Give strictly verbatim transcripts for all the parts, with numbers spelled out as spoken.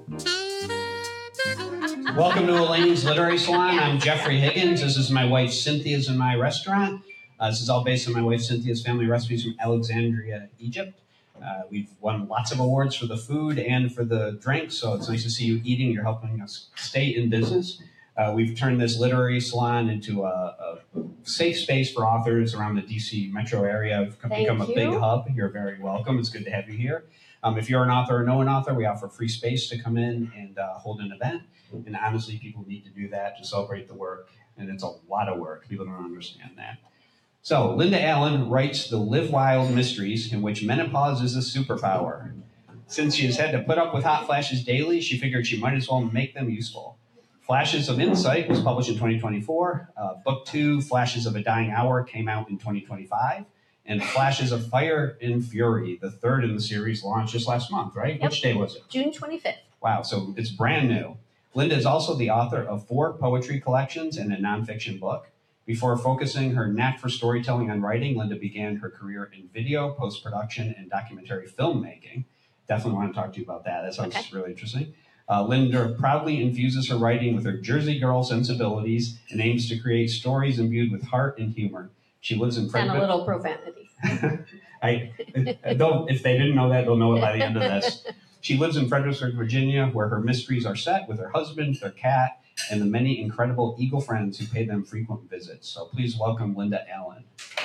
Welcome to Elaine's Literary Salon. I'm Jeffrey Higgins. This is my wife Cynthia's and my restaurant. Uh, this is all based on my wife Cynthia's family recipes from Alexandria, Egypt. Uh, we've won lots of awards for the food and for the drinks, so it's nice to see you eating. You're helping us stay in business. Uh, we've turned this literary salon into a, a safe space for authors around the D C metro area. We've Thank become you. a big hub. You're very welcome. It's good to have you here. Um, if you're an author or know an author, we offer free space to come in and uh, hold an event. And honestly, people need to do that to celebrate the work. And it's a lot of work. People don't understand that. So Linda Allen writes the Live Wild Mysteries, in which menopause is a superpower. Since she has had to put up with hot flashes daily, she figured she might as well make them useful. Flashes of Insight was published in twenty twenty-four. Uh, book two, Flashes of a Dying Hour, came out in twenty twenty-five. And Flashes of Fire and Fury, the third in the series, launched just last month, right? Yep. Which day was it? June twenty-fifth. Wow, so it's brand new. Linda is also the author of four poetry collections and a nonfiction book. Before focusing her knack for storytelling on writing, Linda began her career in video, post-production, and documentary filmmaking. Definitely want to talk to you about that. That sounds Okay. really interesting. Uh, Linda proudly infuses her writing with her Jersey girl sensibilities and aims to create stories imbued with heart and humor. She lives in And Frederick. a little profanity. I, they'll, if they didn't know that, they'll know it by the end of this. She lives in Fredericksburg, Virginia, where her mysteries are set with her husband, their cat, and the many incredible eagle friends who pay them frequent visits. So please welcome Linda Allen.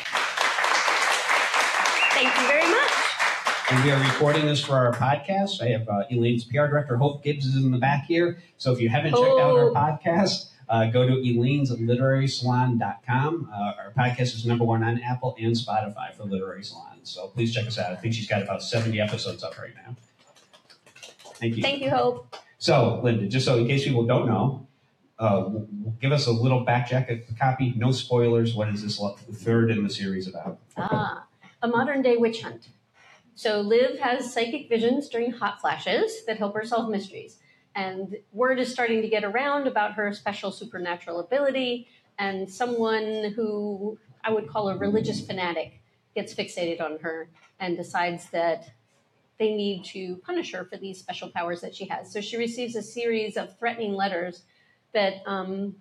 Thank you very much. And we are recording this for our podcast. I have uh, Elaine's P R director, Hope Gibbs, is in the back here. So if you haven't checked out our podcast, uh, go to Elaine's Literary Salon dot com. Uh, our podcast is number one on Apple and Spotify for Literary Salons. So please check us out. I think she's got about seventy episodes up right now. Thank you. Thank you, Hope. So, Linda, just so in case people don't know, uh, w- w- give us a little back jacket copy. No spoilers. What is this lo- third in the series about? Ah, a modern day witch hunt. So Liv has psychic visions during hot flashes that help her solve mysteries. And word is starting to get around about her special supernatural ability, and someone who I would call a religious fanatic gets fixated on her and decides that they need to punish her for these special powers that she has. So she receives a series of threatening letters that um,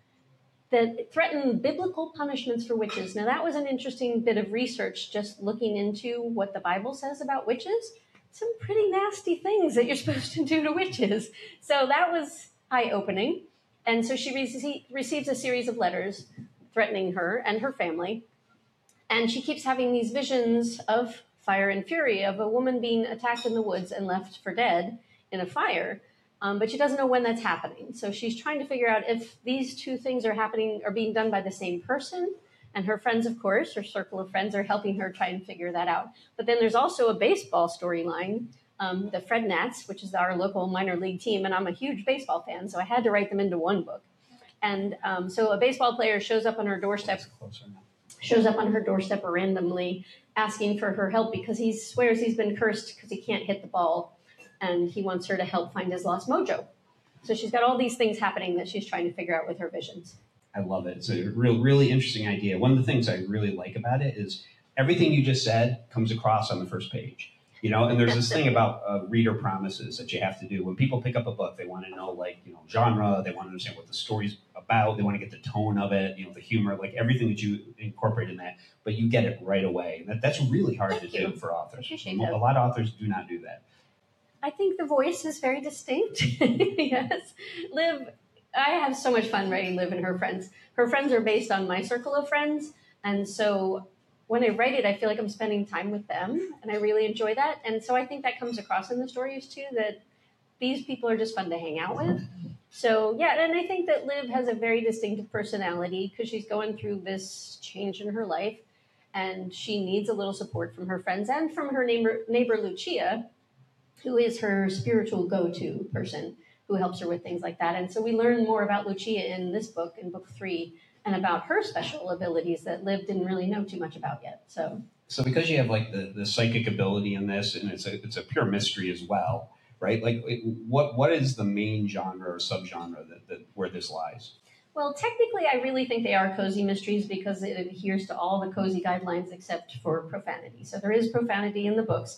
that threaten biblical punishments for witches. Now, that was an interesting bit of research, just looking into what the Bible says about witches. Some pretty nasty things that you're supposed to do to witches. So that was eye-opening. And so she rece- receives a series of letters threatening her and her family. And she keeps having these visions of fire and fury, of a woman being attacked in the woods and left for dead in a fire. Um, but she doesn't know when that's happening. So she's trying to figure out if these two things are happening, are being done by the same person. And her friends, of course, her circle of friends, are helping her try and figure that out. But then there's also a baseball storyline, um, the Fred Nats, which is our local minor league team. And I'm a huge baseball fan, so I had to write them into one book. And um, so a baseball player shows up on her doorstep, shows up on her doorstep randomly, asking for her help because he swears he's been cursed because he can't hit the ball. And he wants her to help find his lost mojo. So she's got all these things happening that she's trying to figure out with her visions. I love it. It's a real, really interesting idea. One of the things I really like about it is everything you just said comes across on the first page. You know, and there's this thing about uh, reader promises that you have to do. When people pick up a book, they want to know, like, you know, genre. They want to understand what the story's about. They want to get the tone of it, you know, the humor, like everything that you incorporate in that. But you get it right away. That, that's really hard Thank to you. do for authors. Appreciate A that. lot of authors do not do that. I think the voice is very distinct. Yes. Liv, I have so much fun writing Liv and her friends. Her friends are based on my circle of friends. And so when I write it, I feel like I'm spending time with them. And I really enjoy that. And so I think that comes across in the stories too, that these people are just fun to hang out with. So yeah, and I think that Liv has a very distinctive personality because she's going through this change in her life. And she needs a little support from her friends and from her neighbor, neighbor Lucia, who is her spiritual go-to person who helps her with things like that. And so we learn more about Lucia in this book, in book three, and about her special abilities that Liv didn't really know too much about yet. So So because you have like the, the psychic ability in this, and it's a, it's a pure mystery as well, right? Like what what is the main genre or subgenre that, that where this lies? Well, technically, I really think they are cozy mysteries because it adheres to all the cozy guidelines except for profanity. So there is profanity in the books.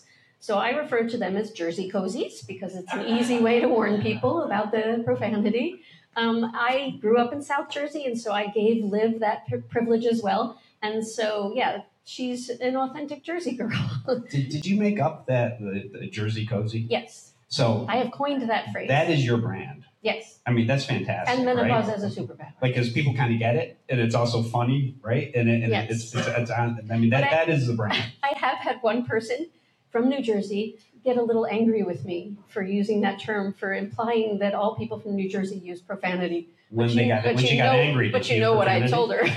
So I refer to them as Jersey cozies because it's an easy way to warn people about the profanity. Um, I grew up in South Jersey, and so I gave Liv that pri- privilege as well. And so, yeah, she's an authentic Jersey girl. Did, did you make up that the, the Jersey cozy? Yes. So I have coined that phrase. That is your brand. Yes. I mean, that's fantastic. And menopause right? as a superpower. Like, because people kind of get it, and it's also funny, right? And, it, and yes. it's, it's, it's on, I mean, that, I, that is the brand. I have had one person from New Jersey get a little angry with me for using that term, for implying that all people from New Jersey use profanity. When but they you, got when she know, got angry, but you know what I told her. So,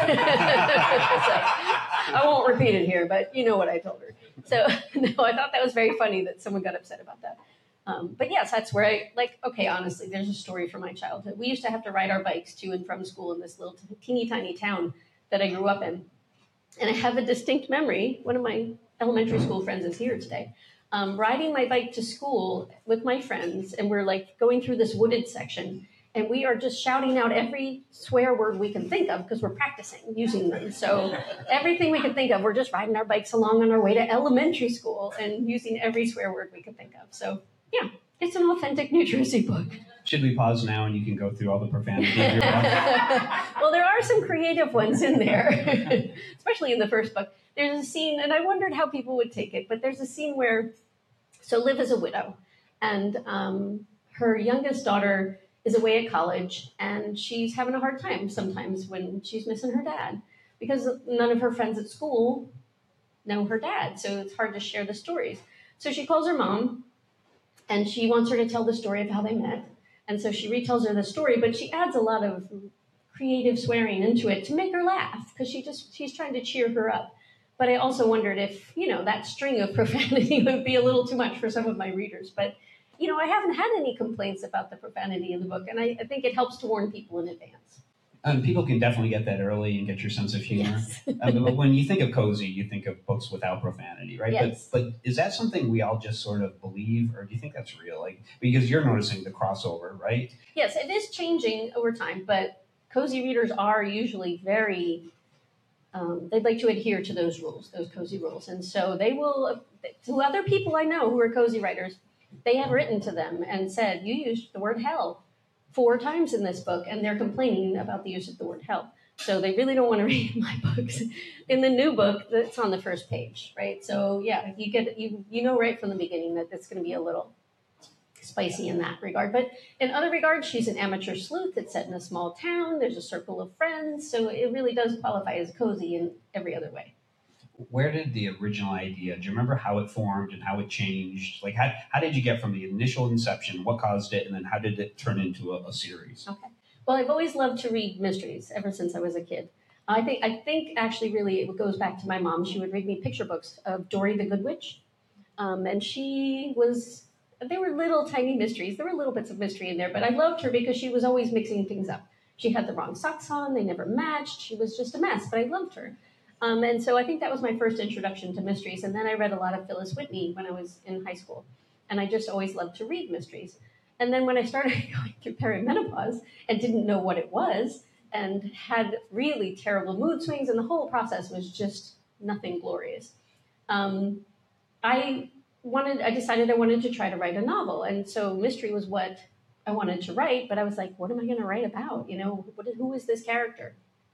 I won't repeat it here, but you know what I told her. So no, I thought that was very funny that someone got upset about that. Um, but yes, that's where I like. Okay, honestly, there's a story from my childhood. We used to have to ride our bikes to and from school in this little teeny tiny town that I grew up in, and I have a distinct memory. One of my elementary school friends is here today. Um, riding my bike to school with my friends, and we're like going through this wooded section, and we are just shouting out every swear word we can think of because we're practicing using them. So everything we can think of, we're just riding our bikes along on our way to elementary school and using every swear word we could think of. So yeah, it's an authentic New Jersey book. Should we pause now and you can go through all the profanity of your book? Well, there are some creative ones in there, especially in the first book. There's a scene, and I wondered how people would take it, but there's a scene where, so Liv is a widow, and um, her youngest daughter is away at college, and she's having a hard time sometimes when she's missing her dad, because none of her friends at school know her dad, so it's hard to share the stories. So she calls her mom, and she wants her to tell the story of how they met, and so she retells her the story, but she adds a lot of creative swearing into it to make her laugh, because she just she's trying to cheer her up. But I also wondered if, you know, that string of profanity would be a little too much for some of my readers. But, you know, I haven't had any complaints about the profanity in the book, and I, I think it helps to warn people in advance. Um, people can definitely get that early and get your sense of humor. Yes. um, but when you think of cozy, you think of books without profanity, right? Yes. But but is that something we all just sort of believe, or do you think that's real? Like, because you're noticing the crossover, right? Yes, it is changing over time, but cozy readers are usually very... Um, they'd like to adhere to those rules, those cozy rules. And so they will, to other people I know who are cozy writers, they have written to them and said, you used the word hell four times in this book, and they're complaining about the use of the word hell. So they really don't want to read my books. In the new book, it's on the first page, right? So yeah, you get you you know right from the beginning that it's going to be a little spicy in that regard. But in other regards, she's an amateur sleuth. It's set in a small town. There's a circle of friends. So it really does qualify as cozy in every other way. Where did the original idea, do you remember how it formed and how it changed? Like, how, how did you get from the initial inception, what caused it, and then how did it turn into a, a series? Okay. Well, I've always loved to read mysteries ever since I was a kid. I think, I think actually really it goes back to my mom. She would read me picture books of Dory the Good Witch. Um, and she was... They were little tiny mysteries. There were little bits of mystery in there, but I loved her because she was always mixing things up. She had the wrong socks on. They never matched. She was just a mess, but I loved her. Um, and so I think that was my first introduction to mysteries. And then I read a lot of Phyllis Whitney when I was in high school. And I just always loved to read mysteries. And then when I started going through perimenopause and didn't know what it was and had really terrible mood swings, and the whole process was just nothing glorious, um, I... wanted, I decided I wanted to try to write a novel. And so mystery was what I wanted to write, but I was like, what am I going to write about? You know, what, who is this character?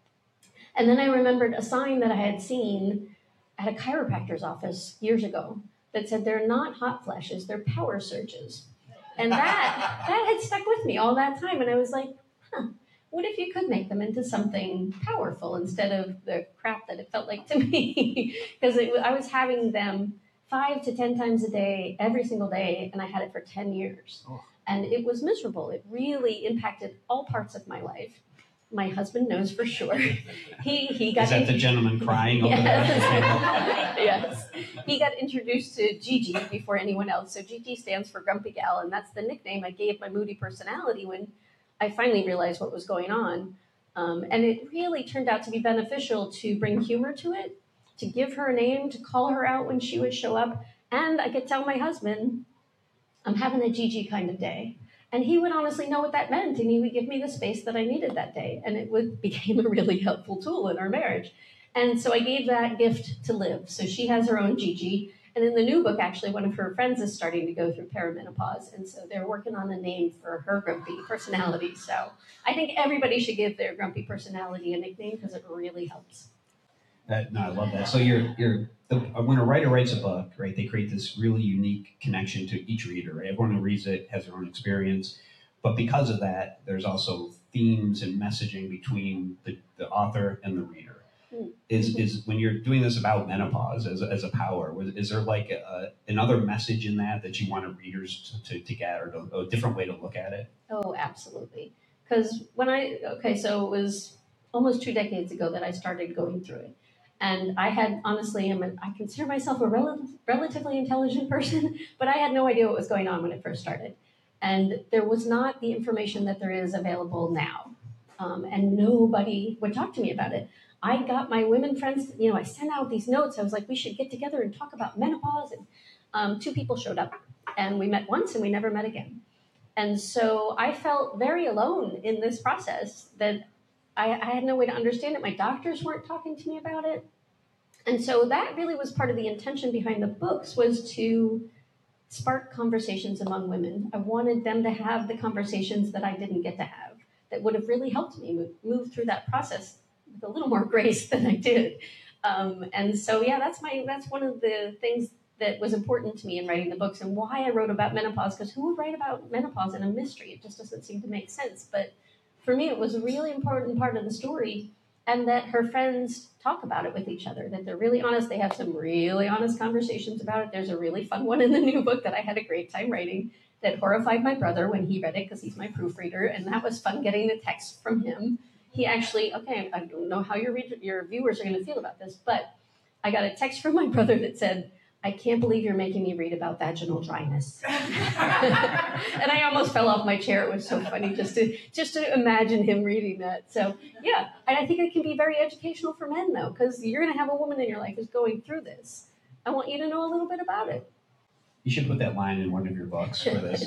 And then I remembered a sign that I had seen at a chiropractor's office years ago that said, they're not hot flashes, they're power surges. And that, that had stuck with me all that time. And I was like, huh, what if you could make them into something powerful instead of the crap that it felt like to me? Because I was having them five to ten times a day, every single day, and I had it for ten years. Oh. And it was miserable. It really impacted all parts of my life. My husband knows for sure. He he got Is that in- the gentleman crying over yes. there? Yes. He got introduced to Gigi before anyone else. So Gigi stands for Grumpy Gal, and that's the nickname I gave my moody personality when I finally realized what was going on. Um, and it really turned out to be beneficial to bring humor to it, to give her a name, to call her out when she would show up. And I could tell my husband, I'm having a Gigi kind of day. And he would honestly know what that meant, and he would give me the space that I needed that day. And it would became a really helpful tool in our marriage. And so I gave that gift to Liv. So she has her own Gigi, And in the new book, actually, one of her friends is starting to go through perimenopause. And so they're working on a name for her grumpy personality. So I think everybody should give their grumpy personality a nickname because it really helps. That, no, I love that. So you're, you're the, when a writer writes a book, right, they create this really unique connection to each reader. Right? Everyone who reads it has their own experience. But because of that, there's also themes and messaging between the, the author and the reader. Is is when you're doing this about menopause as a, as a power, was, is there like a, another message in that that you want readers to, to, to get, or to, a different way to look at it? Oh, absolutely. Because when I, okay, so it was almost two decades ago that I started going through it. And I had, honestly, I'm a, I consider myself a rel- relatively intelligent person, but I had no idea what was going on when it first started. And there was not the information that there is available now. Um, and nobody would talk to me about it. I got my women friends, you know, I sent out these notes. I was like, we should get together and talk about menopause. And um, two people showed up, and we met once and we never met again. And so I felt very alone in this process that I, I had no way to understand it. My doctors weren't talking to me about it. And so that really was part of the intention behind the books, was to spark conversations among women. I wanted them to have the conversations that I didn't get to have, that would have really helped me move, move through that process with a little more grace than I did. Um, and so, yeah, that's my that's one of the things that was important to me in writing the books, and why I wrote about menopause, because who would write about menopause in a mystery? It just doesn't seem to make sense. But for me, it was a really important part of the story, and that her friends talk about it with each other, that they're really honest. They have some really honest conversations about it. There's a really fun one in the new book that I had a great time writing that horrified my brother when he read it, because he's my proofreader, and that was fun getting the text from him. He actually, okay, I don't know how your read, your viewers are going to feel about this, but I got a text from my brother that said, I can't believe you're making me read about vaginal dryness. And I almost fell off my chair. It was so funny just to just to imagine him reading that. So, yeah, and I think it can be very educational for men, though, because you're going to have a woman in your life who's going through this. I want you to know a little bit about it. You should put that line in one of your books for this.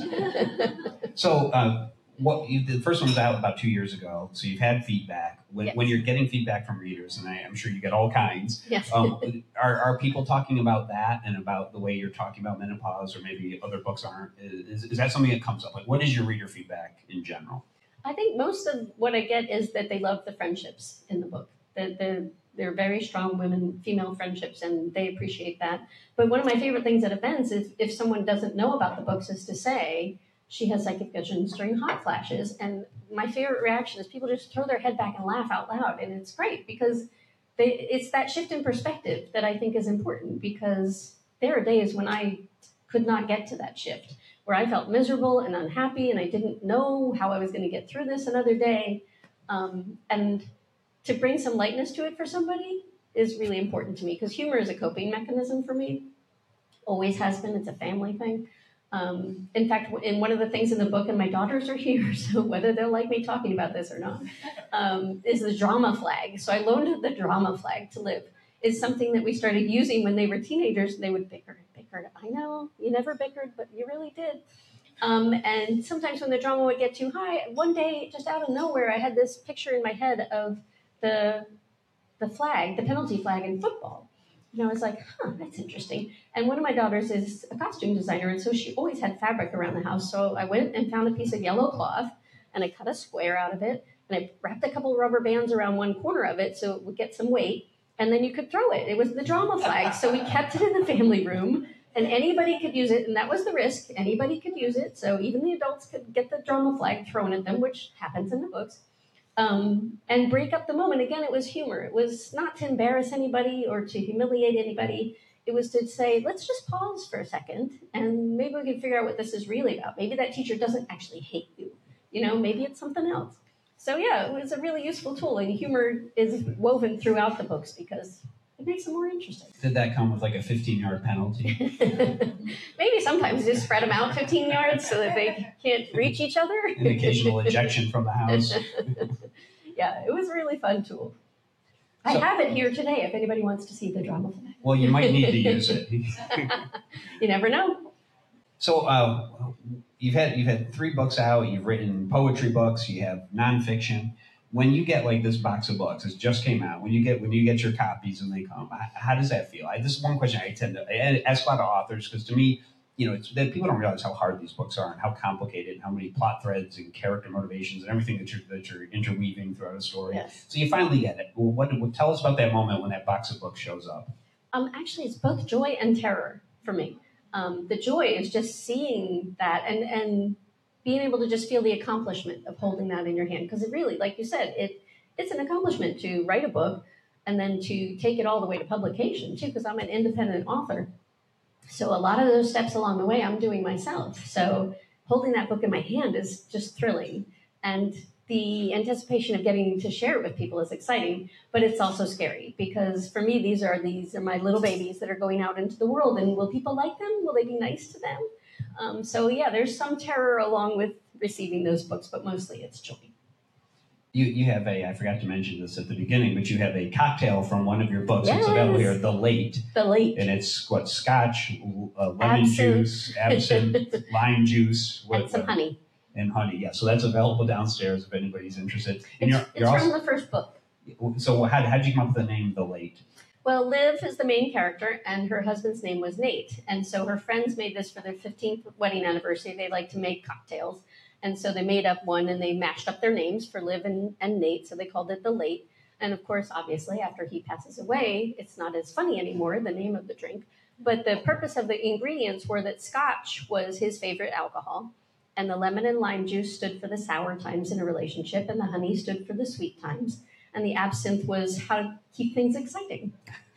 So, uh, what you, the first one was out about two years ago, so you've had feedback. When, yes. when you're getting feedback from readers, and I, I'm sure you get all kinds, yes. um, are, are people talking about that and about the way you're talking about menopause, or maybe other books aren't? Is, is that something that comes up? Like, what is your reader feedback in general? I think most of what I get is that they love the friendships in the book. That they're, they're very strong women, female friendships, and they appreciate that. But one of my favorite things at events is if someone doesn't know about the books, is to say, she has psychic visions during hot flashes. And my favorite reaction is people just throw their head back and laugh out loud. And it's great, because they, it's that shift in perspective that I think is important, because there are days when I could not get to that shift, where I felt miserable and unhappy, and I didn't know how I was going to get through this another day. Um, and to bring some lightness to it for somebody is really important to me, because humor is a coping mechanism for me. Always has been. It's a family thing. Um, in fact, in one of the things in the book, and my daughters are here, so whether they'll like me talking about this or not, um, is the drama flag. So I loaned the drama flag to Liv. It's something that we started using when they were teenagers. They would bicker and bicker. I know, you never bickered, but you really did. Um, and sometimes when the drama would get too high, one day, just out of nowhere, I had this picture in my head of the the flag, the penalty flag in football. And I was like, huh, that's interesting. And one of my daughters is a costume designer, and so she always had fabric around the house. So I went and found a piece of yellow cloth, and I cut a square out of it, and I wrapped a couple of rubber bands around one corner of it so it would get some weight, and then you could throw it. It was the drama flag. So we kept it in the family room, and anybody could use it, and that was the risk. Anybody could use it, so even the adults could get the drama flag thrown at them, which happens in the books. Um, and break up the moment. Again, it was humor. It was not to embarrass anybody or to humiliate anybody. It was to say, let's just pause for a second, and maybe we can figure out what this is really about. Maybe that teacher doesn't actually hate you. You know, maybe it's something else. So yeah, it was a really useful tool, and humor is woven throughout the books because it makes them more interesting. Did that come with like a fifteen-yard penalty? Maybe sometimes just spread them out fifteen yards so that they can't reach each other. An occasional ejection from the house. Yeah, it was a really fun tool. I So- have it here today if anybody wants to see the drama flag. Well, you might need to use it. You never know. So uh, you've had you've had three books out. You've written poetry books. You have nonfiction. when you get like this box of books, it just came out. When you get when you get your copies and they come, how does that feel? I, this is one question I tend to I ask a lot of authors because to me, you know, it's that people don't realize how hard these books are and how complicated and how many plot threads and character motivations and everything that you're that you're interweaving throughout a story. Yes. So you finally get it. Well, what, what tell us about that moment when that box of books shows up? Um, actually, it's both joy and terror for me. Um, the joy is just seeing that and and being able to just feel the accomplishment of holding that in your hand. Because it really, like you said, it it's an accomplishment to write a book and then to take it all the way to publication, too, because I'm an independent author. So a lot of those steps along the way I'm doing myself. So holding that book in my hand is just thrilling. And the anticipation of getting to share it with people is exciting, but it's also scary because for me, these are these are my little babies that are going out into the world. And will people like them? Will they be nice to them? Um, so yeah, there's some terror along with receiving those books, but mostly it's joy. You you have a, I forgot to mention this at the beginning, but you have a cocktail from one of your books. Yes. It's available here, The Late. The Late. And it's what, scotch, uh, lemon Absinthe. juice, absinthe, lime juice. What, And some uh, honey. And honey, yeah. So that's available downstairs if anybody's interested. And It's, you're, it's you're from also, the first book. so how, how did you come up with the name The Late? Well, Liv is the main character, and her husband's name was Nate. And so her friends made this for their fifteenth wedding anniversary. They like to make cocktails. And so they made up one, and they matched up their names for Liv and, and Nate, so they called it The Late. And of course, obviously, after he passes away, it's not as funny anymore, the name of the drink. But the purpose of the ingredients were that scotch was his favorite alcohol, and the lemon and lime juice stood for the sour times in a relationship, and the honey stood for the sweet times. And the absinthe was how to keep things exciting.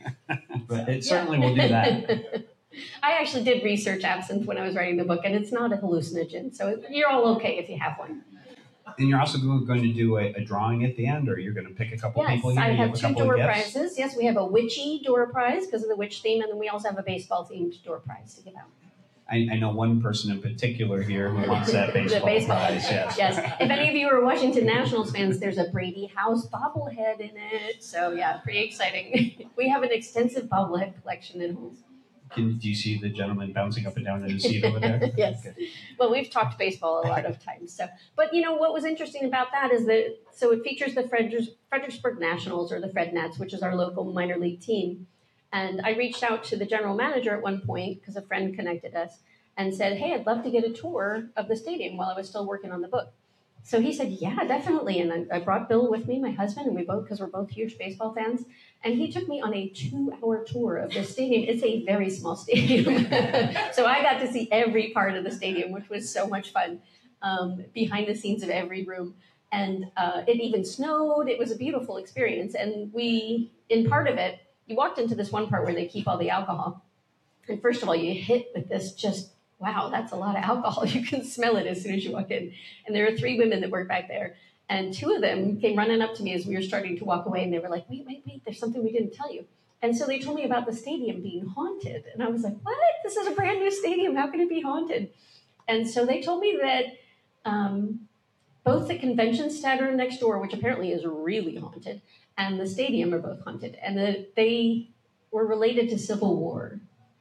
But it certainly will do that. I actually did research absinthe when I was writing the book, and it's not a hallucinogen, so you're all okay if you have one. And you're also going to do a, a drawing at the end, or you're going to pick a couple Yes, people here? I You have a two couple of door gifts? prizes. Yes, we have a witchy door prize because of the witch theme, and then we also have a baseball-themed door prize to give out. I, I know one person in particular here who wants that baseball, The baseball prize. Yes. Yes. If any of you are Washington Nationals fans, there's a Brady House bobblehead in it. So, yeah, pretty exciting. We have an extensive bobblehead collection at home. Can, do you see the gentleman bouncing up and down in his seat over there? Yes. Okay. Well, we've talked baseball a lot of times. So, but you know what was interesting about that is that so it features the Freder- Fredericksburg Nationals, or the Fred Nats, which is our local minor league team. And I reached out to the general manager at one point because a friend connected us and said, "Hey, I'd love to get a tour of the stadium," while I was still working on the book. So he said, "Yeah, definitely." And I, I brought Bill with me, my husband, and we both, because we're both huge baseball fans. And he took me on a two-hour tour of the stadium. It's a very small stadium. So I got to see every part of the stadium, which was so much fun, um, behind the scenes of every room. And uh, it even snowed. It was a beautiful experience. And we, in part of it, you walked into this one part where they keep all the alcohol. And first of all, you hit with this just, wow, that's a lot of alcohol. You can smell it as soon as you walk in. And there are three women that work back there. And two of them came running up to me as we were starting to walk away, and they were like, wait, wait, wait, there's something we didn't tell you. And so they told me about the stadium being haunted. And I was like, what? This is a brand new stadium. How can it be haunted? And so they told me that um, both the convention center next door, which apparently is really haunted, and the stadium are both haunted. And that they were related to Civil War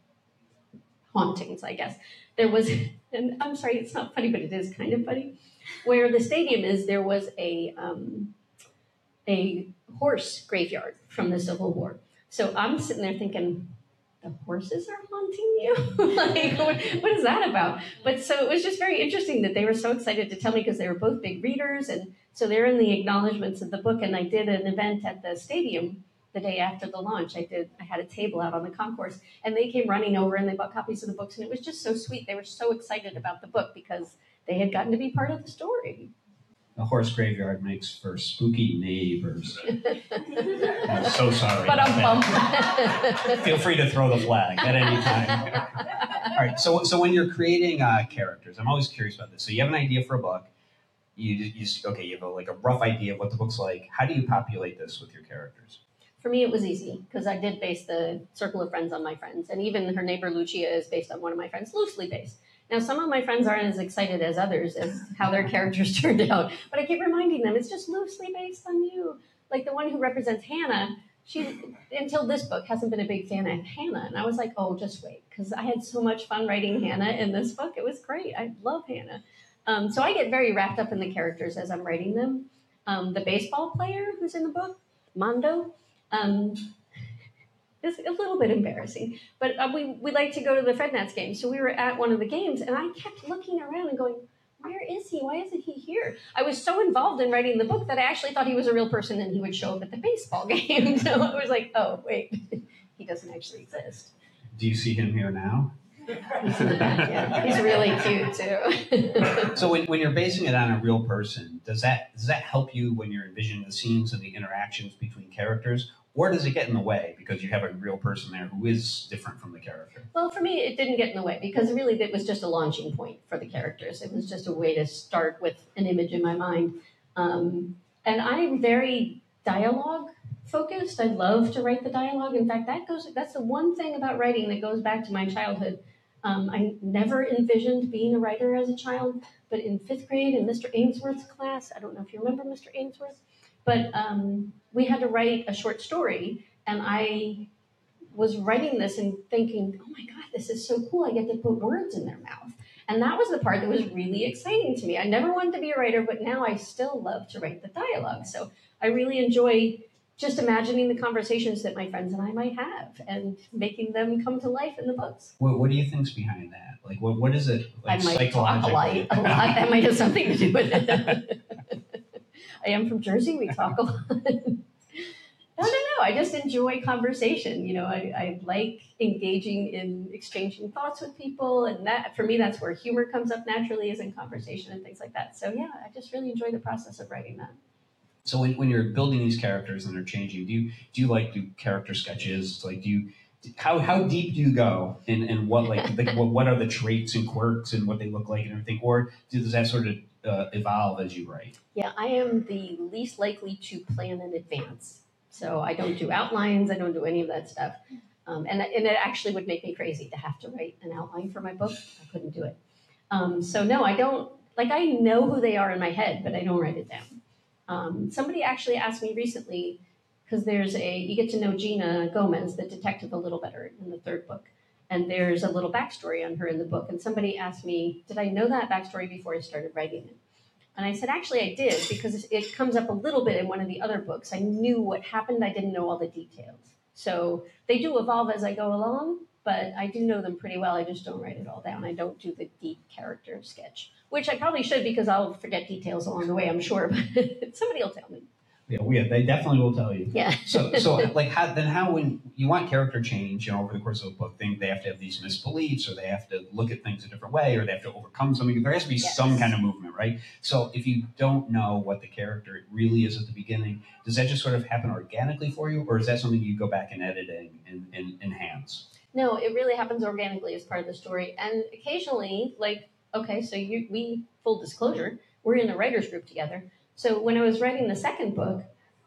hauntings, I guess. There was, and I'm sorry, it's not funny, but it is kind of funny. Where the stadium is, there was a um, a horse graveyard from the Civil War. So I'm sitting there thinking, the horses are haunting you? Like, what, what is that about? But so it was just very interesting that they were so excited to tell me because they were both big readers. And so they're in the acknowledgments of the book. And I did an event at the stadium the day after the launch. I did. I had a table out on the concourse, and they came running over and they bought copies of the books. And it was just so sweet. They were so excited about the book because they had gotten to be part of the story. A horse graveyard makes for spooky neighbors. I'm so sorry. But I'm bummed. Feel free to throw the flag at any time. All right. So, so when you're creating uh, characters, I'm always curious about this. So you have an idea for a book. You, you just, okay, you have a, like a rough idea of what the book's like. How do you populate this with your characters? For me, it was easy because I did base the circle of friends on my friends. And even her neighbor Lucia is based on one of my friends, loosely based. Now, some of my friends aren't as excited as others as how their characters turned out, but I keep reminding them it's just loosely based on you. Like the one who represents Hannah, she, until this book, hasn't been a big fan of Hannah. And I was like, oh, just wait, because I had so much fun writing Hannah in this book. It was great. I love Hannah. Um, so I get very wrapped up in the characters as I'm writing them. Um, the baseball player who's in the book, Mondo, um, is a little bit embarrassing. But uh, we, we like to go to the Fred Nats games. So we were at one of the games, and I kept looking around and going, where is he? Why isn't he here? I was so involved in writing the book that I actually thought he was a real person and he would show up at the baseball game. So I was like, oh, wait, he doesn't actually exist. Do you see him here now? He's in the back, yeah. He's really cute, too. So when, when you're basing it on a real person, does that does that help you when you're envisioning the scenes and the interactions between characters? Or does it get in the way because you have a real person there who is different from the character? Well, for me, it didn't get in the way because really it was just a launching point for the characters. It was just a way to start with an image in my mind. Um, and I'm very dialogue focused. I love to write the dialogue. In fact, that goes that's the one thing about writing that goes back to my childhood. Um, I never envisioned being a writer as a child, but in fifth grade in Mister Ainsworth's class, I don't know if you remember Mister Ainsworth, but um, we had to write a short story, and I was writing this and thinking, oh my God, this is so cool. I get to put words in their mouth. And that was the part that was really exciting to me. I never wanted to be a writer, but now I still love to write the dialogue. So I really enjoy just imagining the conversations that my friends and I might have and making them come to life in the books. What, what do you think's behind that? Like, what what is it? Like I might talk a lot, a lot. That might have something to do with it. I am from Jersey. We talk a lot. I don't know. I just enjoy conversation. You know, I, I like engaging in exchanging thoughts with people. And that, for me, that's where humor comes up naturally, is in conversation and things like that. So, yeah, I just really enjoy the process of writing that. So when, when you're building these characters and they're changing, do you do you like do character sketches? Like, do you how how deep do you go in, in what like, like what, what are the traits and quirks and what they look like and everything, or does that sort of uh, evolve as you write? Yeah, I am the least likely to plan in advance. So I don't do outlines. I don't do any of that stuff. Um, and, and it actually would make me crazy to have to write an outline for my book. I couldn't do it. Um, so no, I don't, like I know who they are in my head, but I don't write it down. Um, somebody actually asked me recently, because there's a, you get to know Gina Gomez, the detective, a little better in the third book. And there's a little backstory on her in the book. And somebody asked me, did I know that backstory before I started writing it? And I said, actually, I did, because it comes up a little bit in one of the other books. I knew what happened. I didn't know all the details. So they do evolve as I go along, but I do know them pretty well. I just don't write it all down. I don't do the deep character sketch, which I probably should, because I'll forget details along the way, I'm sure. But somebody will tell me. Yeah, we they definitely will tell you. Yeah. so so like how then how when you want character change, you know, over the course of a book, thing they have to have these misbeliefs, or they have to look at things a different way, or they have to overcome something. There has to be Yes. some kind of movement, right? So if you don't know what the character really is at the beginning, does that just sort of happen organically for you, or is that something you go back and edit and, and, and enhance? No, it really happens organically as part of the story. And occasionally, like, okay, so you, we, full disclosure, we're in a writer's group together. So when I was writing the second book,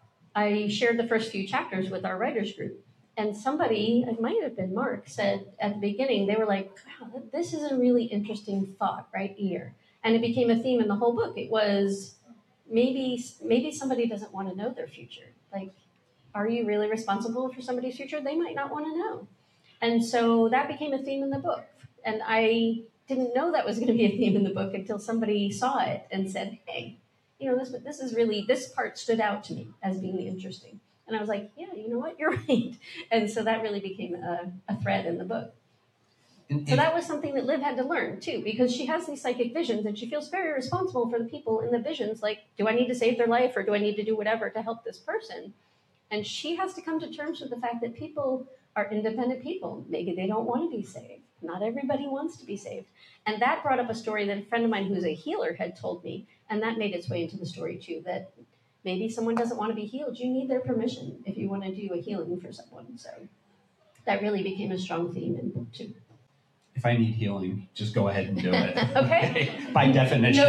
I shared the first few chapters with our writer's group. And somebody, it might have been Mark, said at the beginning, they were like, wow, this is a really interesting thought right here. And it became a theme in the whole book. It was, maybe maybe somebody doesn't want to know their future. Like, are you really responsible for somebody's future? They might not want to know. And so that became a theme in the book. And I didn't know that was going to be a theme in the book until somebody saw it and said, hey, you know, this this is really, this part stood out to me as being interesting. And I was like, yeah, you know what, you're right. And so that really became a, a thread in the book. And, So that was something that Liv had to learn, too, because she has these psychic visions, and she feels very responsible for the people in the visions. Like, do I need to save their life, or do I need to do whatever to help this person? And she has to come to terms with the fact that people are independent people. Maybe they don't want to be saved. Not everybody wants to be saved. And that brought up a story that a friend of mine who's a healer had told me, and that made its way into the story, too, that maybe someone doesn't want to be healed. You need their permission if you want to do a healing for someone. So that really became a strong theme in book two. If I need healing, just go ahead and do it. Okay. By definition.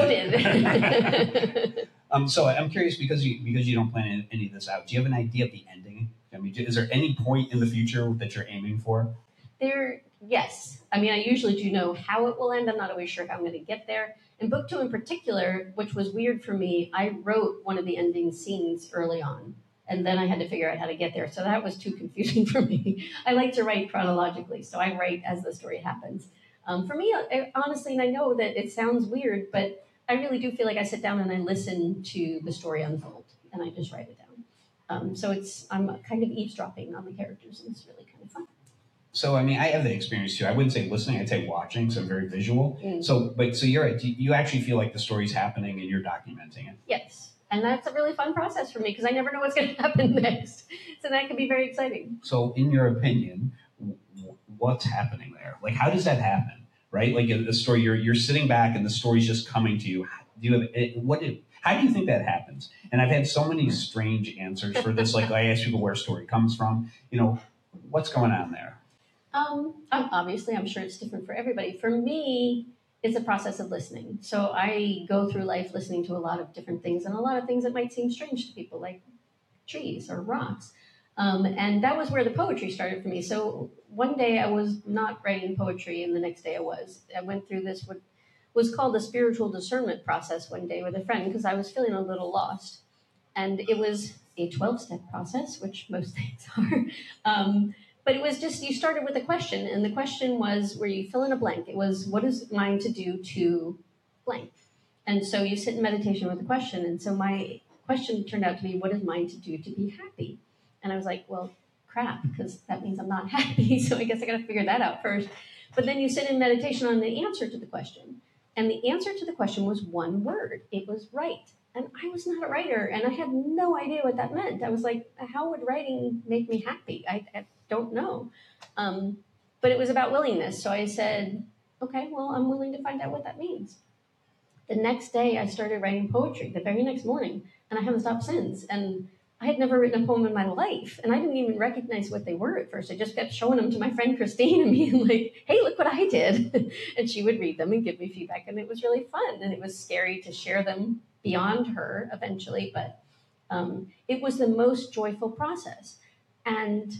Noted. um, so I'm curious, because you because you don't plan any of this out, do you have an idea of the ending? I mean, is there any point in the future that you're aiming for? There, yes. I mean, I usually do know how it will end. I'm not always sure how I'm going to get there. In book two in particular, which was weird for me, I wrote one of the ending scenes early on, and then I had to figure out how to get there. So that was too confusing for me. I like to write chronologically, so I write as the story happens. Um, for me, I, honestly, and I know that it sounds weird, but I really do feel like I sit down and I listen to the story unfold, and I just write it down. Um, so it's I'm kind of eavesdropping on the characters, and it's really kind of fun. So, I mean, I have the experience too. I wouldn't say listening, I'd say watching, so I'm very visual. Mm. So, but so you're, you actually feel like the story's happening and you're documenting it. Yes. And that's a really fun process for me because I never know what's going to happen next. So that can be very exciting. So, in your opinion, what's happening there? Like, how does that happen? Right? Like a, a story, you're you're sitting back and the story's just coming to you. Do you have what? Do, how do you think that happens? And I've had so many strange answers for this. Like I ask people where a story comes from. You know, what's going on there? Um, obviously, I'm sure it's different for everybody. For me, it's a process of listening. So I go through life listening to a lot of different things and a lot of things that might seem strange to people, like trees or rocks. Um, and that was where the poetry started for me. So one day I was not writing poetry, and the next day I was. I went through this what was called the spiritual discernment process one day with a friend because I was feeling a little lost. And it was a twelve-step process, which most things are. Um, But it was just, you started with a question, and the question was where you fill in a blank. It was, what is mine to do to blank? And so you sit in meditation with a question, and so my question turned out to be, what is mine to do to be happy? And I was like, well, crap, because that means I'm not happy, so I guess I got to figure that out first. But then you sit in meditation on the answer to the question, and the answer to the question was one word. It was write. And I was not a writer, and I had no idea what that meant. I was like, how would writing make me happy? I, I don't know. Um, but it was about willingness. So I said, okay, well, I'm willing to find out what that means. The next day, I started writing poetry, the very next morning, and I haven't stopped since. And I had never written a poem in my life, and I didn't even recognize what they were at first. I just kept showing them to my friend Christine and being like, hey, look what I did. And she would read them and give me feedback, and it was really fun. And it was scary to share them beyond her eventually, but um, it was the most joyful process. And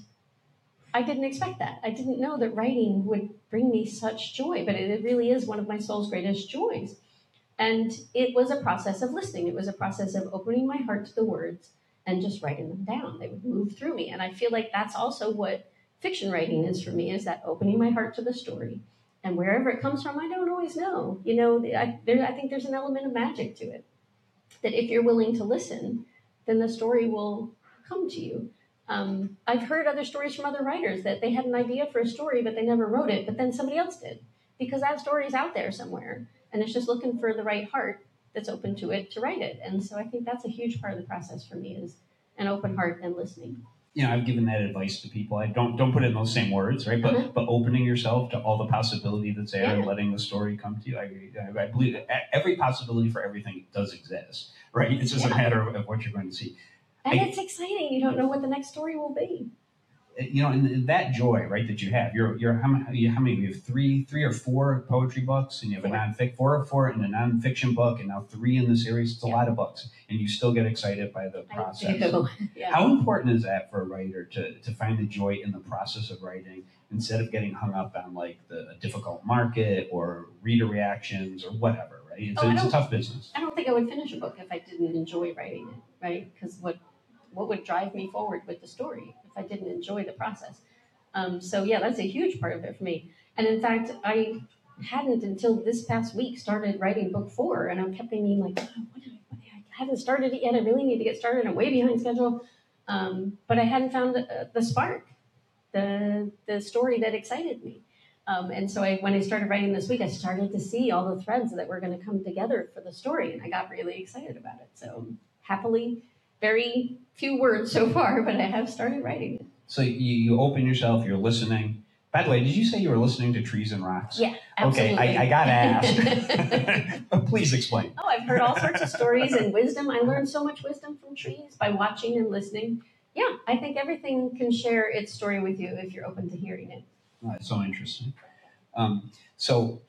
I didn't expect that. I didn't know that writing would bring me such joy, but it, it really is one of my soul's greatest joys. And it was a process of listening. It was a process of opening my heart to the words and just writing them down. They would move through me. And I feel like that's also what fiction writing is for me, is that opening my heart to the story. And wherever it comes from, I don't always know. You know, I, there, I think there's an element of magic to it, that if you're willing to listen, then the story will come to you. Um, I've heard other stories from other writers that they had an idea for a story, but they never wrote it, but then somebody else did, because that story is out there somewhere, and it's just looking for the right heart that's open to it to write it. And so I think that's a huge part of the process for me, is an open heart and listening. You know, I've given that advice to people. I don't don't put it in those same words, right? But Uh-huh. but opening yourself to all the possibility that's there, Yeah. and letting the story come to you. I, I, I believe that every possibility for everything does exist, right? It's just Yeah. a matter of, of what you're going to see. And I- it's exciting. You don't know what the next story will be. You know, and that joy, right, that you have. You're you're how many? How many? You have three, three or four poetry books, and you have a Four. non-fic, four or four in a non-fiction book, and now three in the series. It's a Yeah. lot of books, and you still get excited by the process. I do. Yeah. How important is that for a writer to, to find the joy in the process of writing instead of getting hung up on like the difficult market or reader reactions or whatever, right? It's, Oh, a, I it's a don't- tough business. I don't think I would finish a book if I didn't enjoy writing it, right? Because what what would drive me forward with the story if I didn't enjoy the process? Um, so yeah, that's a huge part of it for me. And in fact, I hadn't until this past week started writing book four, and I kept thinking like, oh, what did I, what did I, I haven't started it yet. I really need to get started. I'm way behind schedule, um, but I hadn't found the, the spark, the the story that excited me. Um, and so I, when I started writing this week, I started to see all the threads that were going to come together for the story, and I got really excited about it. So happily, very few words so far, but I have started writing it. So you, you open yourself, you're listening. By the way, did you say you were listening to Trees and Rocks? Yeah, absolutely. Okay, I, I got to ask. Please explain. Oh, I've heard all sorts of stories and wisdom. I learned so much wisdom from trees by watching and listening. Yeah, I think everything can share its story with you if you're open to hearing it. Oh, it's so interesting. Um, so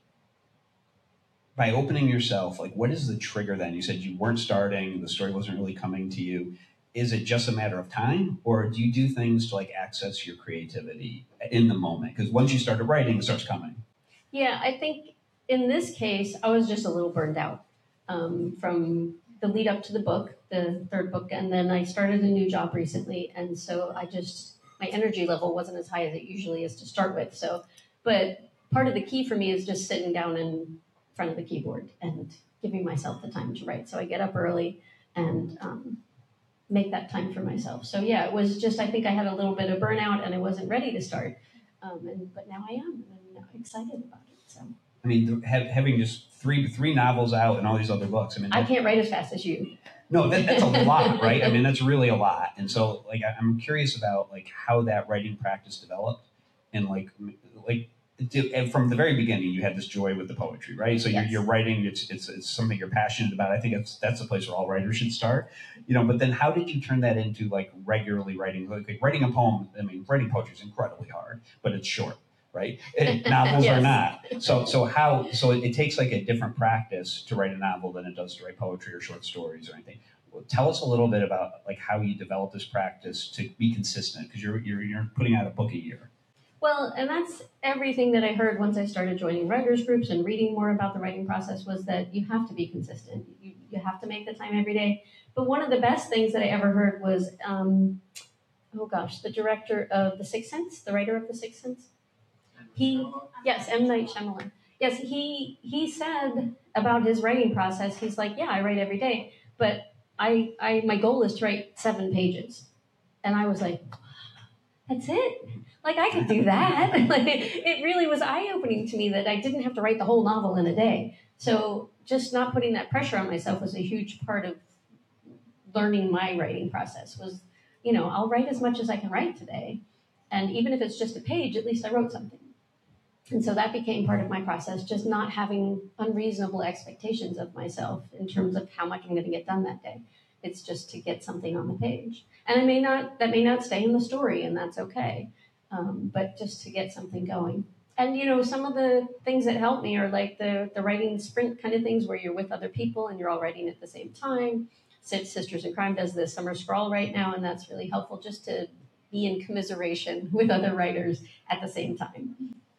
by opening yourself, like what is the trigger then? You said you weren't starting, the story wasn't really coming to you. Is it just a matter of time, or do you do things to like access your creativity in the moment? Because once you started writing, it starts coming. Yeah, I think in this case, I was just a little burned out um, from the lead up to the book, the third book, and then I started a new job recently, and so I just, my energy level wasn't as high as it usually is to start with. So, but part of the key for me is just sitting down in front of the keyboard and giving myself the time to write. So I get up early and um, make that time for myself. So yeah, it was just, I think I had a little bit of burnout and I wasn't ready to start. Um, and but now I am, and I'm excited about it. So I mean, have, having just three three novels out and all these other books. I mean, I can't write as fast as you. No, that, that's a lot, right? I mean, that's really a lot. And so, like, I- I'm curious about like how that writing practice developed, and like, m- like did, and from the very beginning, you had this joy with the poetry, right? So Yes. you're, you're writing; it's, it's it's something you're passionate about. I think that's that's the place where all writers should start, you know. But then, how did you turn that into like regularly writing? Like, like writing a poem. I mean, writing poetry is incredibly hard, but it's short, right? And novels Yes. are not. So so how so it, it takes like a different practice to write a novel than it does to write poetry or short stories or anything. Well, tell us a little bit about like how you develop this practice to be consistent, because you're, you're you're putting out a book a year. Well, and that's everything that I heard once I started joining writers groups and reading more about the writing process, was that you have to be consistent. You, you have to make the time every day. But one of the best things that I ever heard was, um, oh gosh, the director of The Sixth Sense, the writer of The Sixth Sense. He, yes, M. Night Shyamalan. Yes, he he said about his writing process, he's like, yeah, I write every day, but I, I my goal is to write seven pages. And I was like, that's it? Like, I could do that. Like, it really was eye-opening to me that I didn't have to write the whole novel in a day. So just not putting that pressure on myself was a huge part of learning my writing process. Was, you know, I'll write as much as I can write today. And even if it's just a page, at least I wrote something. And so that became part of my process, just not having unreasonable expectations of myself in terms of how much I'm going to get done that day. It's just to get something on the page. And I may not, that may not stay in the story, and that's okay. Um, but just to get something going. And, you know, some of the things that help me are like the, the writing sprint kind of things where you're with other people and you're all writing at the same time. Sisters in Crime does the summer scrawl right now, and that's really helpful just to be in commiseration with other writers at the same time.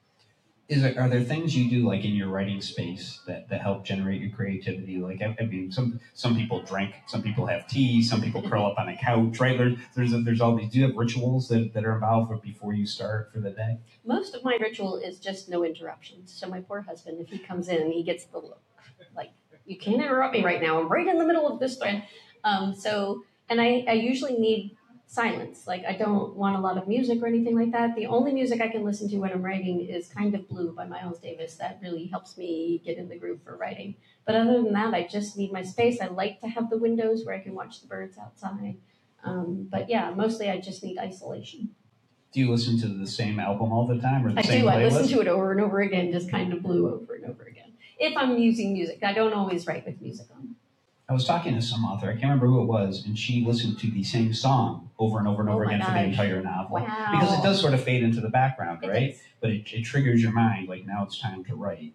Is there, are there things you do like in your writing space that, that help generate your creativity? Like, I, I mean, some some people drink, some people have tea, some people curl up on a couch, right? There, there's a, there's all these. Do you have rituals that, that are involved before you start for the day? Most of my ritual is just no interruptions. So my poor husband, if he comes in, he gets the look like, you can't interrupt me right now. I'm right in the middle of this thread. Um, so, and I, I usually need silence. Like, I don't want a lot of music or anything like that. The only music I can listen to when I'm writing is Kind of Blue by Miles Davis. That really helps me get in the groove for writing. But other than that, I just need my space. I like to have the windows where I can watch the birds outside. Um, but yeah, mostly I just need isolation. Do you listen to the same album all the time, or the I same do. playlist? I listen to it over and over again, just Kind of Blue over and over again. If I'm using music, I don't always write with music on. I was talking to some author, I can't remember who it was, and she listened to the same song over and over and Oh over my again for the gosh. entire novel. Wow. Because it does sort of fade into the background, It right? does. But it, it triggers your mind, like now it's time to write.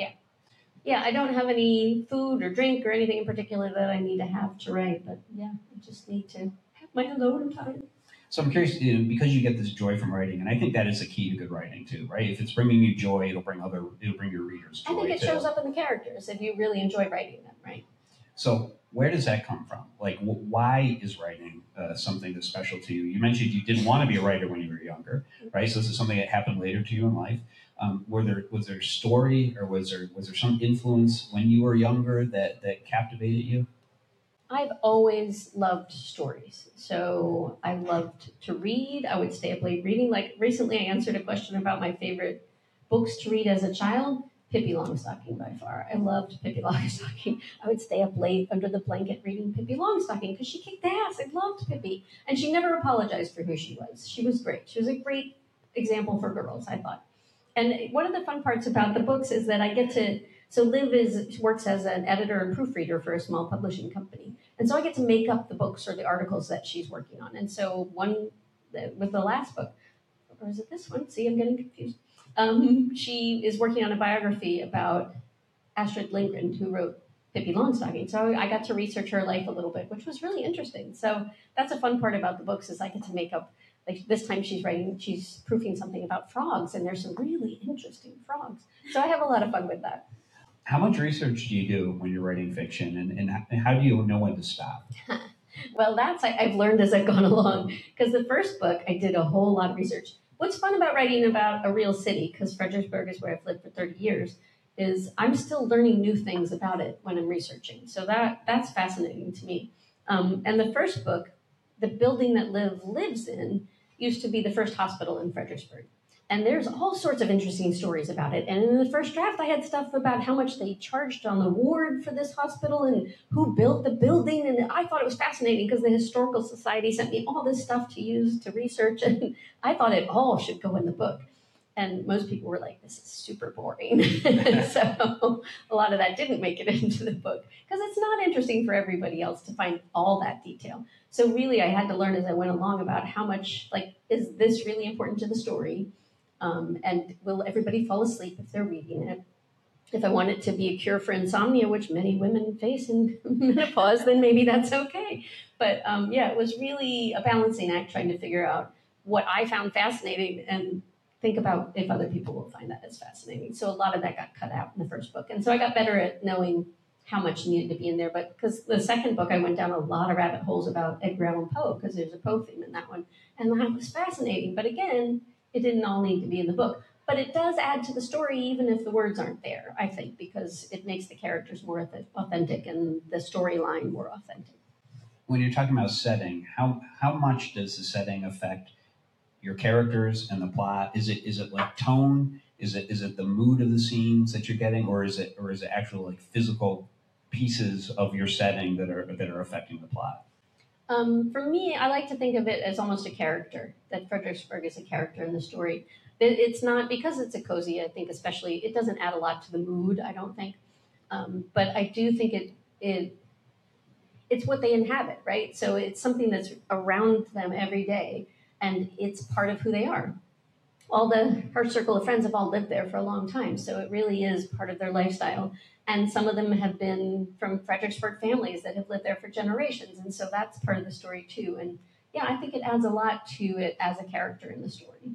Yeah, I don't have any food or drink or anything in particular that I need to have to write, but yeah, I just need to have my alone time. So I'm curious, you know, because you get this joy from writing, and I think that is the key to good writing too, right? If it's bringing you joy, it'll bring other, it'll bring your readers joy I think it too. shows up in the characters if you really enjoy writing them, right? So where does that come from? Like, wh- why is writing uh, something that's special to you? You mentioned you didn't want to be a writer when you were younger, right? So this is something that happened later to you in life. Um, were there was there a story, or was there was there some influence when you were younger that that captivated you? I've always loved stories. So I loved to read. I would stay up late reading. Like recently I answered a question about my favorite books to read as a child. Pippi Longstocking by far. I loved Pippi Longstocking. I would stay up late under the blanket reading Pippi Longstocking because she kicked ass. I loved Pippi. And she never apologized for who she was. She was great. She was a great example for girls, I thought. And one of the fun parts about the books is that I get to, so Liv is works as an editor and proofreader for a small publishing company. And so I get to make up the books or the articles that she's working on. And so one, with the last book, or is it this one? See, I'm getting confused. Um, she is working on a biography about Astrid Lindgren, who wrote Pippi Longstocking. So I got to research her life a little bit, which was really interesting. So that's a fun part about the books is I get to make up, like this time she's writing, she's proofing something about frogs, and there's some really interesting frogs. So I have a lot of fun with that. How much research do you do when you're writing fiction, and, and how- and how do you know when to stop? Well, that's I, I've learned as I've gone along. Because the first book, I did a whole lot of research. What's fun about writing about a real city, because Fredericksburg is where I've lived for thirty years, is I'm still learning new things about it when I'm researching. So that that's fascinating to me. Um, and the first book, the building that Liv lives in, used to be the first hospital in Fredericksburg. And there's all sorts of interesting stories about it. And in the first draft, I had stuff about how much they charged on the ward for this hospital and who built the building. And I thought it was fascinating because the Historical Society sent me all this stuff to use to research. And I thought it all should go in the book. And most people were like, this is super boring. So a lot of that didn't make it into the book because it's not interesting for everybody else to find all that detail. So really, I had to learn as I went along about how much, like, is this really important to the story? Um, and will everybody fall asleep if they're reading it? If I want it to be a cure for insomnia, which many women face in menopause, then maybe that's okay. But um, yeah, it was really a balancing act trying to figure out what I found fascinating and think about if other people will find that as fascinating. So a lot of that got cut out in the first book. And so I got better at knowing how much needed to be in there. But because the second book, I went down a lot of rabbit holes about Edgar Allan Poe, because there's a Poe theme in that one. And that was fascinating. But again, it didn't all need to be in the book. But it does add to the story, even if the words aren't there, I think, because it makes the characters more authentic and the storyline more authentic. When you're talking about setting, how how much does the setting affect your characters and the plot? Is it is it like tone? Is it is it the mood of the scenes that you're getting, or is it or is it actual like physical pieces of your setting that are that are affecting the plot? Um, for me, I like to think of it as almost a character, that Fredericksburg is a character in the story. It's not, because it's a cozy, I think especially, it doesn't add a lot to the mood, I don't think. Um, but I do think it it it's what they inhabit, right? So it's something that's around them every day, and it's part of who they are. All the her circle of friends have all lived there for a long time, so it really is part of their lifestyle. And some of them have been from Fredericksburg families that have lived there for generations, and so that's part of the story too. And yeah, I think it adds a lot to it as a character in the story.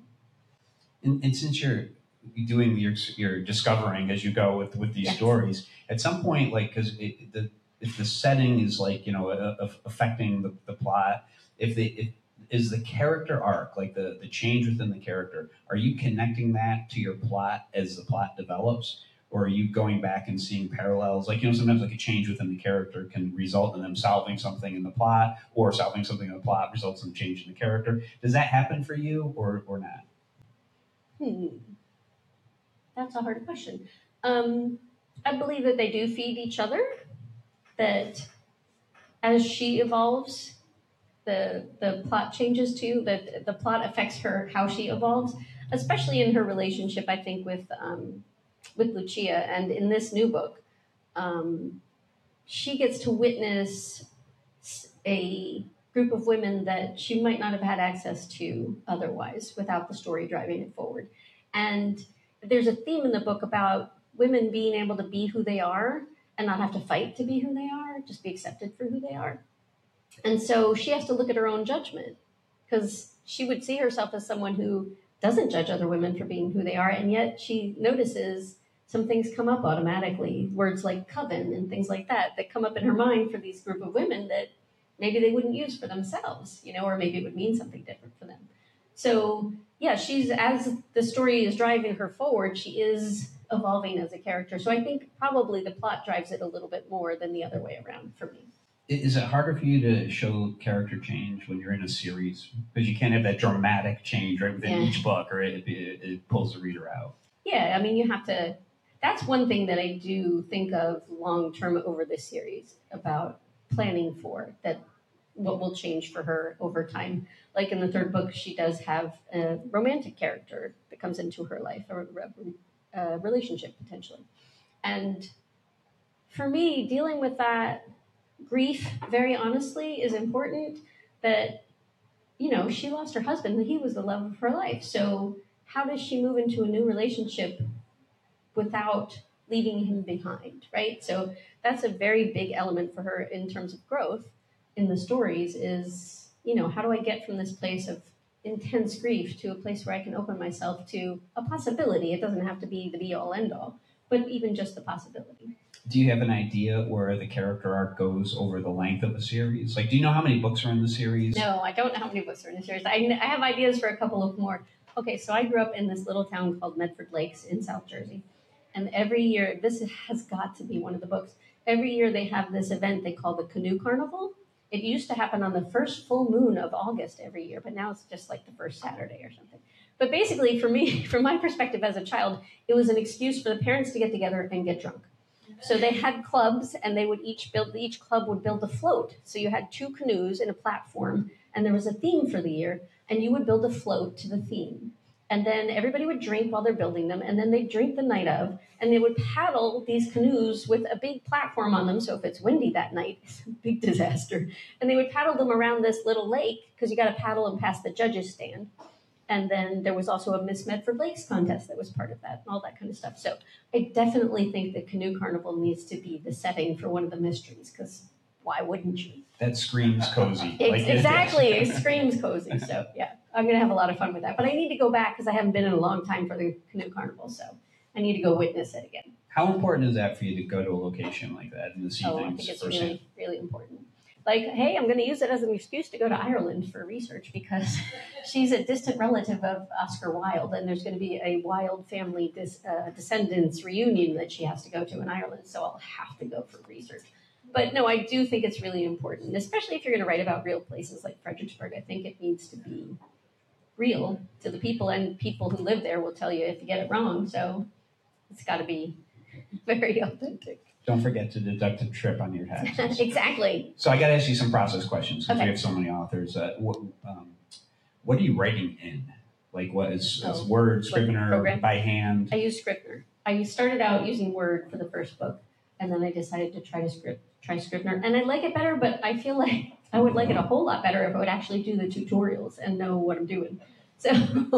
And, and since you're doing your you're discovering as you go with with these yes. stories, at some point, like because the if the setting is like you know uh, affecting the, the plot, if the if, is the character arc, like the, the change within the character, are you connecting that to your plot as the plot develops? Or are you going back and seeing parallels? Like, you know, sometimes like a change within the character can result in them solving something in the plot, or solving something in the plot results in change in the character. Does that happen for you or, or not? Hmm. That's a hard question. Um, I believe that they do feed each other, that as she evolves, the the plot changes too, that the plot affects her, how she evolves, especially in her relationship, I think, with um, with Lucia. And in this new book, um, she gets to witness a group of women that she might not have had access to otherwise without the story driving it forward. And there's a theme in the book about women being able to be who they are and not have to fight to be who they are, just be accepted for who they are. And so she has to look at her own judgment, because she would see herself as someone who doesn't judge other women for being who they are, and yet she notices some things come up automatically, words like coven and things like that, that come up in her mind for these group of women that maybe they wouldn't use for themselves, you know, or maybe it would mean something different for them. So yeah, she's, as the story is driving her forward, she is evolving as a character. So I think probably the plot drives it a little bit more than the other way around for me. Is it harder for you to show character change when you're in a series? Because you can't have that dramatic change right within yeah. each book, or it, it, it pulls the reader out. Yeah, I mean, you have to... That's one thing that I do think of long-term over this series, about planning for, that what will change for her over time. Like in the third book, she does have a romantic character that comes into her life, or a, a relationship, potentially. And for me, dealing with that grief, very honestly, is important. That, you know, she lost her husband, and he was the love of her life. So how does she move into a new relationship without leaving him behind, right? So that's a very big element for her in terms of growth in the stories is, you know, how do I get from this place of intense grief to a place where I can open myself to a possibility? It doesn't have to be the be-all, end-all, but even just the possibility. Do you have an idea where the character arc goes over the length of a series? Like, do you know how many books are in the series? No, I don't know how many books are in the series. I, I have ideas for a couple of more. Okay, so I grew up in this little town called Medford Lakes in South Jersey. And every year, this has got to be one of the books. Every year they have this event they call the Canoe Carnival. It used to happen on the first full moon of August every year, but now it's just like the first Saturday or something. But basically, for me, from my perspective as a child, it was an excuse for the parents to get together and get drunk. So they had clubs, and they would each build, each club would build a float. So you had two canoes and a platform, and there was a theme for the year, and you would build a float to the theme. And then everybody would drink while they're building them, and then they'd drink the night of, and they would paddle these canoes with a big platform on them, so if it's windy that night, it's a big disaster. And they would paddle them around this little lake, because you got to paddle them past the judges' stand. And then there was also a Miss Medford Lakes contest that was part of that, and all that kind of stuff. So I definitely think that Canoe Carnival needs to be the setting for one of the mysteries, because why wouldn't you? That screams cozy. Ex- Like, exactly, it screams cozy. So yeah, I'm going to have a lot of fun with that. But I need to go back because I haven't been in a long time for the Canoe Carnival, so I need to go witness it again. How important is that for you to go to a location like that and to see oh, things I think it's firsthand? really, really important. Like, hey, I'm going to use it as an excuse to go to Ireland for research because she's a distant relative of Oscar Wilde, and there's going to be a Wilde family dis, uh, descendants reunion that she has to go to in Ireland, so I'll have to go for research. But no, I do think it's really important, especially if you're going to write about real places like Fredericksburg. I think it needs to be real to the people, and people who live there will tell you if you get it wrong, so it's got to be very authentic. Don't forget to deduct a trip on your taxes. Exactly. So I got to ask you some process questions because Okay. we have so many authors. Uh, what, um, what are you writing in? Like, what is, is Oh, Word, like Scrivener, program? by hand? I use Scrivener. I started out using Word for the first book, and then I decided to try to script, try Scrivener, and I like it better. But I feel like I would like it a whole lot better if I would actually do the tutorials and know what I'm doing. So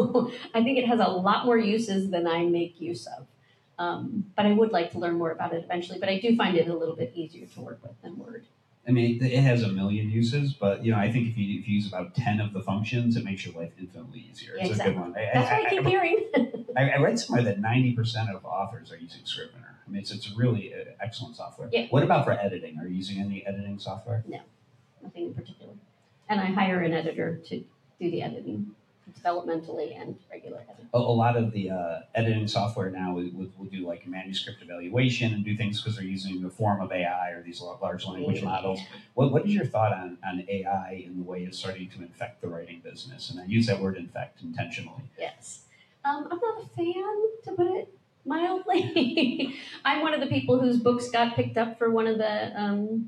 I think it has a lot more uses than I make use of. Um, but I would like to learn more about it eventually. But I do find it a little bit easier to work with than Word. I mean, it has a million uses, but you know, I think if you, if you use about ten of the functions, it makes your life infinitely easier. It's Exactly. a good one. I, That's I, what I keep I, hearing. I, I read somewhere that ninety percent of authors are using Scrivener. I mean, it's it's really uh, excellent software. Yeah. What about for editing? Are you using any editing software? Nothing in particular. And I hire an editor to do the editing, developmentally and regular editing. A, a lot of the uh, editing software now will, will, will do like manuscript evaluation and do things because they're using the form of A I or these large language Yeah. models. What what is your thought on, on A I and the way it's starting to infect the writing business? And I use that word infect intentionally. Yes. Um, I'm not a fan, to put it mildly. I'm one of the people whose books got picked up for one of the, um,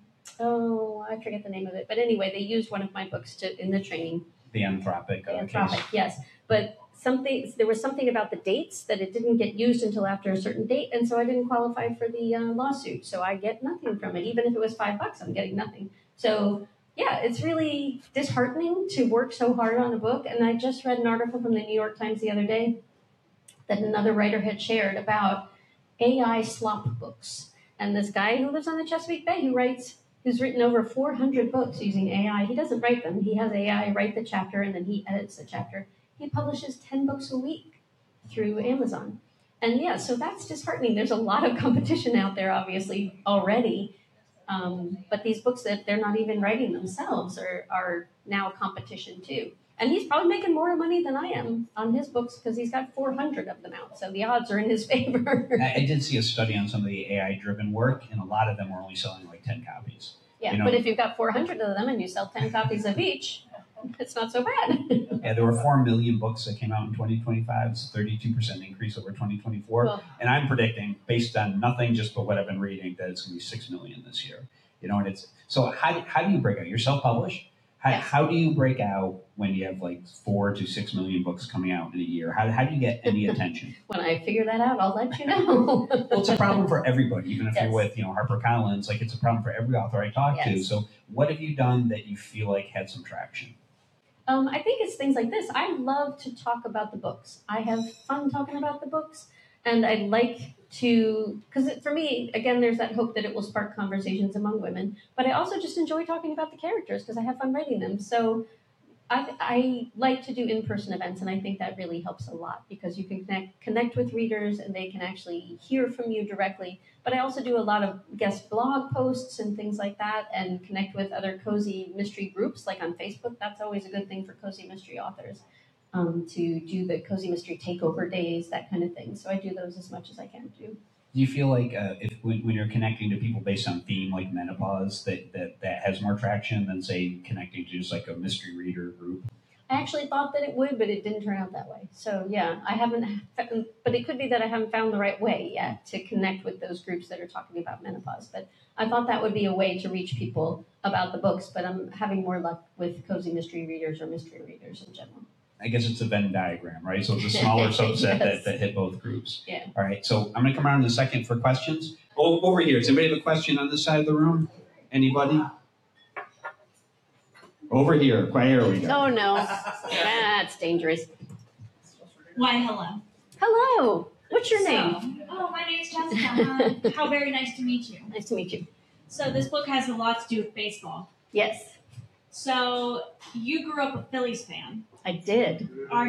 oh, I forget the name of it. But anyway, they used one of my books to in the training. The Anthropic, uh, Anthropic, case. yes. But something there was something about the dates that it didn't get used until after a certain date, and so I didn't qualify for the uh, lawsuit. So I get nothing from it. Even if it was five bucks, I'm getting nothing. So yeah, it's really disheartening to work so hard on a book. And I just read an article from the New York Times the other day that another writer had shared about A I slop books. And this guy who lives on the Chesapeake Bay who writes, who's written over four hundred books using A I. He doesn't write them. He has A I write the chapter and then he edits the chapter. He publishes ten books a week through Amazon. And yeah, so that's disheartening. There's a lot of competition out there, obviously, already. Um, but these books that they're not even writing themselves are, are now competition too. And he's probably making more money than I am on his books because he's got four hundred of them out. So the odds are in his favor. I, I did see a study on some of the A I-driven work, and a lot of them were only selling like ten copies. Yeah, You know- but if you've got four hundred of them and you sell ten copies of each, it's not so bad. Yeah, there were four million books that came out in twenty twenty-five. It's a thirty-two percent increase over twenty twenty-four. Well, And I'm predicting, based on nothing just but what I've been reading, that it's going to be six million this year. You know, and it's so how, how do you break out? You're self-published. How, Yes. how do you break out when you have like four to six million books coming out in a year? How, how do you get any attention? when I figure that out, I'll let you know. Well, it's a problem for everybody, even if Yes. you're with, you know, HarperCollins. Like, it's a problem for every author I talk to. Yes. So what have you done that you feel like had some traction? Um, I think it's things like this. I love to talk about the books. I have fun talking about the books, and I like to, because for me, again, there's that hope that it will spark conversations among women. But I also just enjoy talking about the characters because I have fun writing them. So I, I like to do in-person events, and I think that really helps a lot because you can connect connect with readers, and they can actually hear from you directly. But I also do a lot of guest blog posts and things like that, and connect with other cozy mystery groups, like on Facebook. That's always a good thing for cozy mystery authors, um, to do the cozy mystery takeover days, that kind of thing. So I do those as much as I can too. Do you feel like uh, if when, when you're connecting to people based on theme, like menopause, that, that that has more traction than say connecting to just like a mystery reader group? I actually thought that it would, but it didn't turn out that way. So yeah, I haven't, but it could be that I haven't found the right way yet to connect with those groups that are talking about menopause. But I thought that would be a way to reach people about the books, but I'm having more luck with cozy mystery readers or mystery readers in general. I guess it's a Venn diagram, right? So it's a smaller subset Yes. that, that hit both groups. Yeah. All right, so I'm going to come around in a second for questions. Oh, over here, does anybody have a question on this side of the room? Anybody? Over here, quiet, here we go. Oh no, that's dangerous. Why, hello. Hello, what's your So- name? Oh, my name's Jessica. Uh, How very nice to meet you. Nice to meet you. So this book has a lot to do with baseball. Yes, So you grew up a Phillies fan, I did. are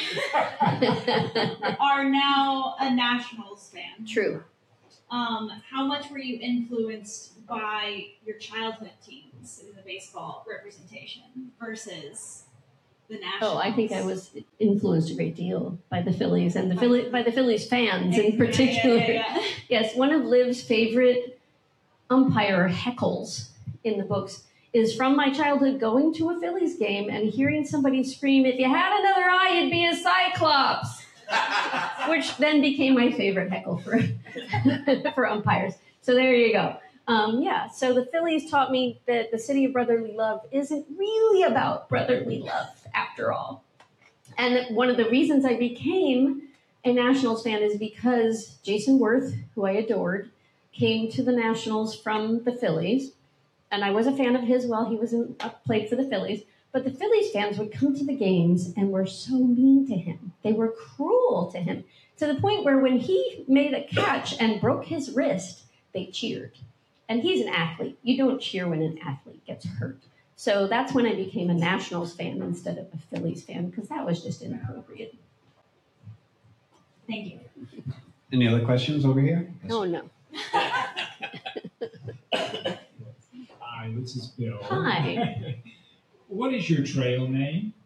are now a Nationals fan. True. Um, how much were you influenced by your childhood teams in the baseball representation versus the Nationals? Oh, I think I was influenced a great deal by the Phillies and the Philly, by the Phillies fans in particular. Yeah, yeah, yeah. Yes, one of Liv's favorite umpire heckles in the books is from my childhood going to a Phillies game and hearing somebody scream, "If you had another eye, you'd be a Cyclops," which then became my favorite heckle for, for umpires. So there you go. Um, yeah, so the Phillies taught me that the city of brotherly love isn't really about brotherly love after all. And one of the reasons I became a Nationals fan is because Jason Worth, who I adored, came to the Nationals from the Phillies. And I was a fan of his while he was in, uh, played for the Phillies. But the Phillies fans would come to the games and were so mean to him. They were cruel to him, to the point where when he made a catch and broke his wrist, they cheered. And he's an athlete. You don't cheer when an athlete gets hurt. So that's when I became a Nationals fan instead of a Phillies fan, because that was just inappropriate. Thank you. Any other questions over here? Oh, no. Hi, this is Bill. Hi. What is your trail name?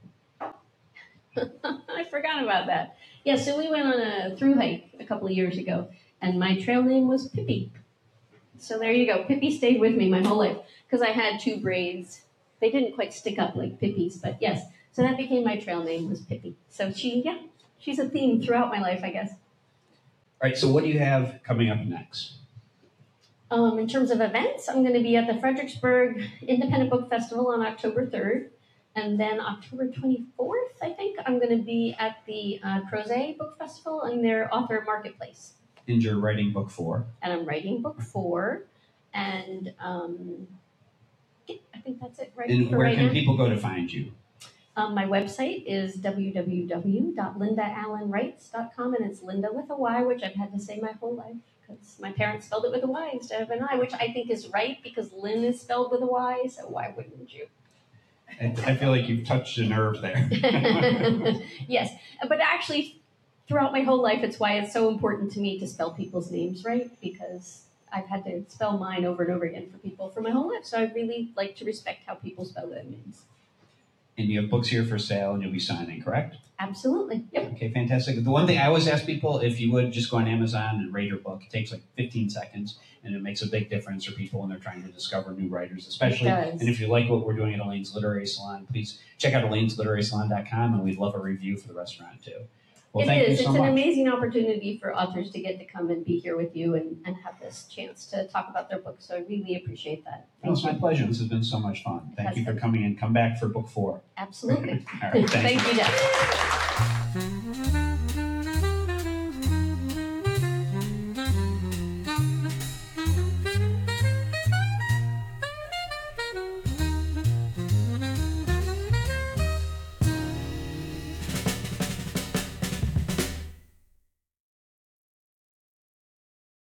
I forgot about that. Yeah, so we went on a through hike a couple of years ago, and my trail name was Pippi. So there you go. Pippi stayed with me my whole life because I had two braids. They didn't quite stick up like Pippi's, but yes. So that became my trail name was Pippi. So she, yeah, she's a theme throughout my life, I guess. All right, so what do you have coming up next? Um, in terms of events, I'm going to be at the Fredericksburg Independent Book Festival on October third. And then October twenty-fourth, I think, I'm going to be at the uh, Crozet Book Festival in their author marketplace. And you're writing book four. And I'm writing book four. And um, yeah, I think that's it right And for where right can now. people go to find you? Um, my website is w w w dot linda allen writes dot com, and it's Linda with a Y, which I've had to say my whole life because my parents spelled it with a Y instead of an I, which I think is right because Lynn is spelled with a Y, so why wouldn't you? I, I feel like you've touched a nerve there. Yes, but actually, throughout my whole life, it's why it's so important to me to spell people's names right, because I've had to spell mine over and over again for people for my whole life. So I really like to respect how people spell their names. And you have books here for sale and you'll be signing, correct? Absolutely. Yep. Okay, fantastic. The one thing I always ask people, if you would just go on Amazon and rate your book, it takes like fifteen seconds and it makes a big difference for people when they're trying to discover new writers, especially. It does. And if you like what we're doing at Elaine's Literary Salon, please check out elaines literary salon dot com and we'd love a review for the restaurant too. Well, It thank is. you so It's an much. amazing opportunity for authors to get to come and be here with you and, and have this chance to talk about their books. So I really appreciate that. No, it's my pleasure. This has been so much fun. Thank has you for been. coming in. Come back for book four. Absolutely. All right, thank Thank you. you, Jeff.